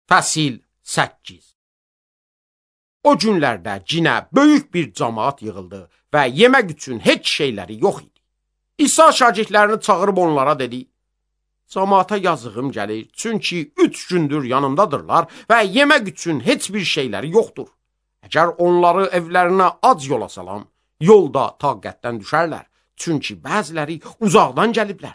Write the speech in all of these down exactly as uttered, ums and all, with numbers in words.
Fəsil səkkiz. O günlərdə cinə böyük bir cəmaət yığıldı və yemək üçün heç şeyləri yox idi. İsa şagirdlərini çağırıb onlara dedi: Cəmaata yazığım gəlir, çünki üç gündür yanımdadırlar və yemək üçün heç bir şeyləri yoxdur. Əgər onları evlərinə ac yola salam, yolda taqətdən düşərlər, çünki bəziləri uzaqdan gəliblər.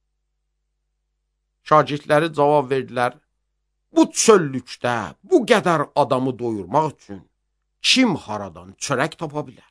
Şagirdləri cavab verdilər: Bu çöllükdə bu qədər adamı doyurmaq üçün kim haradan çörək tapa bilər?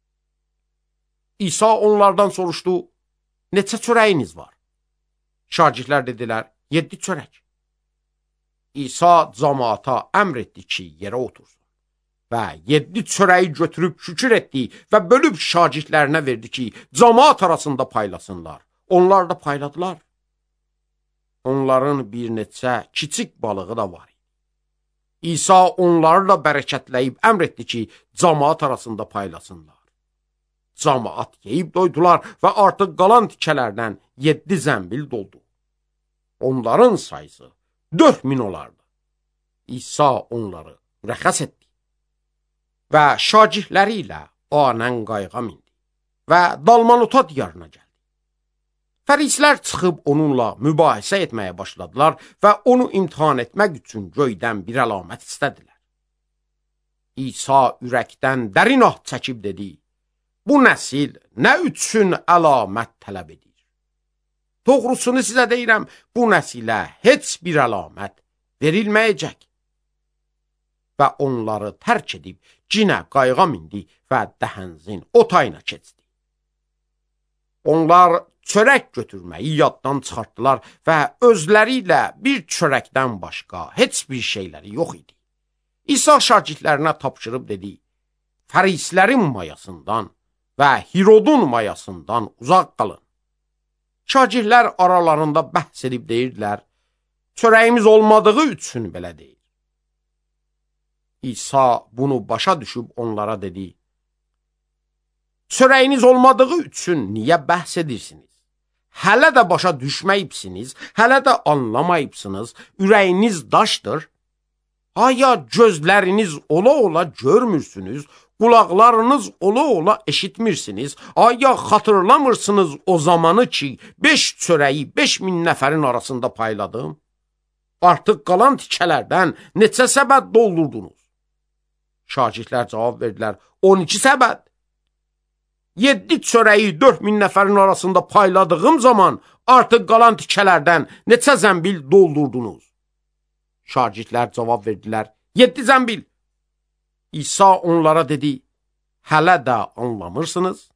İsa onlardan soruşdu: Neçə çörəyiniz var? Şagirdlər dedilər: Yeddi çörək. İsa cəmaata əmr etdi ki, yerə otursun və yeddi çörəyi götürüb şükür etdi və bölüb şagirdlərinə verdi ki, cəmaat arasında paylasınlar. Onlar da payladılar. Onların bir neçə kiçik balığı da var. İsa onları da bərəkətləyib əmr etdi ki, cəmaat arasında paylasınlar. Cəmaat yeyib doydular və artıq qalan tikələrdən yeddi zəmbil doldu. Onların sayısı dörd min olardı. İsa onları rəxəs etdi və şagirdləri ilə anən qayığa mindi və Dalmanuta diyarına gəldi. Fərislər çıxıb onunla mübahisə etməyə başladılar və onu imtihan etmək üçün göydən bir əlamət istədilər. İsa ürəkdən dərin ah çəkib dedi: Bu nəsil nə üçün əlamət tələb edir? Doğrusunu sizə deyirəm, bu nəsilə heç bir əlamət verilməyəcək. Və onları tərk edib cinə qayığa mindi və dəhənzin o tayına keçdi. Onlar çörək götürməyi yaddan çıxartdılar və özləri ilə bir çörəkdən başqa heç bir şeyləri yox idi. İsa şagirdlərinə tapşırıb dedi: Fərislərin mayasından və Hirodun mayasından uzaq qalın. Şagirdlər aralarında bəhs edib deyirdilər: Çörəyimiz olmadığı üçün belə deyir. İsa bunu başa düşüb onlara dedi: Çörəyiniz olmadığı üçün niyə bəhs edirsiniz? Hələ də başa düşməyibsiniz, hələ də anlamayıbsınız, ürəyiniz daşdır. Aya gözləriniz ola-ola görmürsünüz, qulaqlarınız ola-ola eşitmirsiniz, aya xatırlamırsınız o zamanı ki, beş çörəyi beş min nəfərin arasında payladım? Artıq qalan tikələrdən neçə səbət doldurdunuz? Şagirdlər cavab verdilər: on iki səbət. Yeddi çörəyi dörd min nəfərin arasında payladığım zaman artıq qalan tikələrdən neçə zəmbil doldurdunuz? Şagirdlər cavab verdilər: Yeddi zəmbil. İsa onlara dedi: Hələ də anlamırsınız?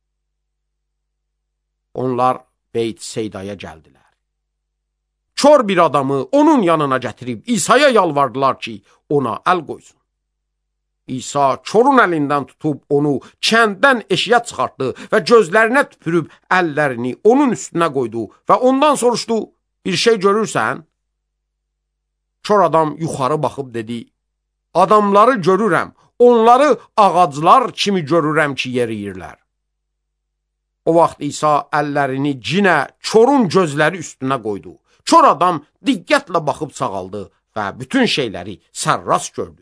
Onlar Beyt-Seydaya gəldilər. Kör bir adamı onun yanına gətirib İsa'ya yalvardılar ki, ona əl qoysun. İsa körün əlindən tutub onu kənddən eşiyə çıxartdı və gözlərinə tüpürüb əllərini onun üstünə qoydu və ondan soruşdu: Bir şey görürsən? Kör adam yuxarı baxıb dedi: Adamları görürəm, onları ağaclar kimi görürəm ki, yeriyirlər. O vaxt İsa əllərini cinə körün gözləri üstünə qoydu. Kör adam diqqətlə baxıb sağaldı və bütün şeyləri sərrast gördü.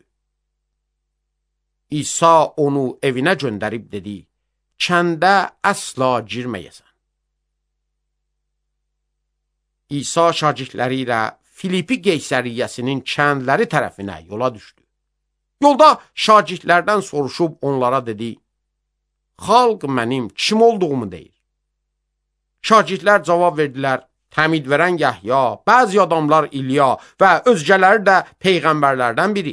İsa onu evinə göndərib dedi: Kəndə əsla girməyəsən. İsa şagirdləri ilə Filipi Qeysəriyyəsinin kəndləri tərəfinə yola düşdü. Yolda şagirdlərdən soruşub onlara dedi: Xalq mənim kim olduğumu deyir. Şagirdlər cavab verdilər: Təmid verən Yəhya, bəzi adamlar İlya və özgələri də peyğəmbərlərdən biri.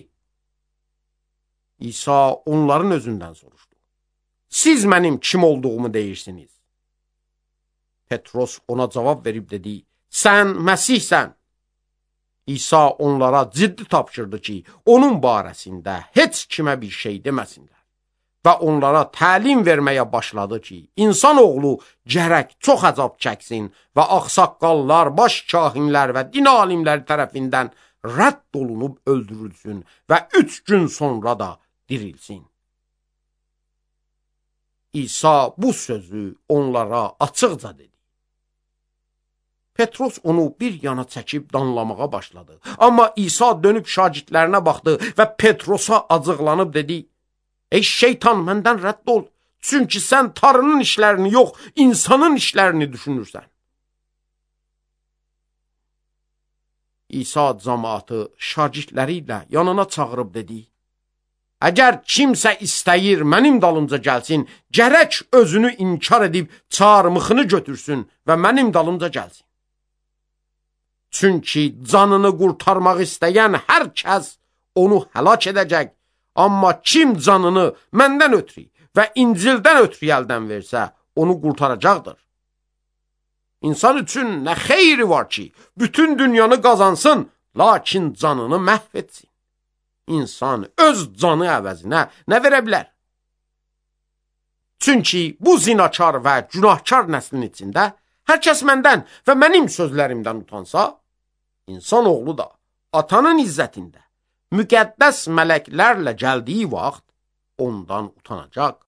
İsa onların özündən soruşdu: Siz mənim kim olduğumu deyirsiniz? Petros ona cavab verib dedi: Sən Məsihsən. İsa onlara ciddi tapşırdı ki, onun barəsində heç kimə bir şey deməsinlər. Və onlara təlim verməyə başladı ki, insanoğlu gərək çox əzab çəksin və ağsaqqallar, baş kahinlər və din alimləri tərəfindən rədd olunub öldürülsün və üç gün sonra da dirilsin. İsa bu sözü onlara açıqca dedi. Petros onu bir yana çəkib danlamağa başladı. Amma İsa dönüb şagirdlərinə baxdı və Petrosa acıqlanıb dedi: Ey şeytan, məndən rədd ol. Çünki sən Tanrının işlərini yox, insanın işlərini düşünürsən. İsa cəmaatı şagirdləri ilə yanına çağırıb dedi: Əgər kimsə istəyir mənim dalımca gəlsin, gərək özünü inkar edib çarmıxını götürsün və mənim dalımca gəlsin. Çünki canını qurtarmaq istəyən hər kəs onu həlak edəcək, amma kim canını məndən ötürü və İncildən ötürü əldən versə, onu qurtaracaqdır. İnsan üçün nə xeyri var ki, bütün dünyanı qazansın, lakin canını məhv etsin. İnsan öz canı əvəzinə nə verə bilər? Çünki bu zinakar və günahkar nəslin içində hər kəs məndən və mənim sözlərimdən utansa, insan oğlu da atanın izzətində müqəddəs mələklərlə gəldiyi vaxt ondan utanacaq.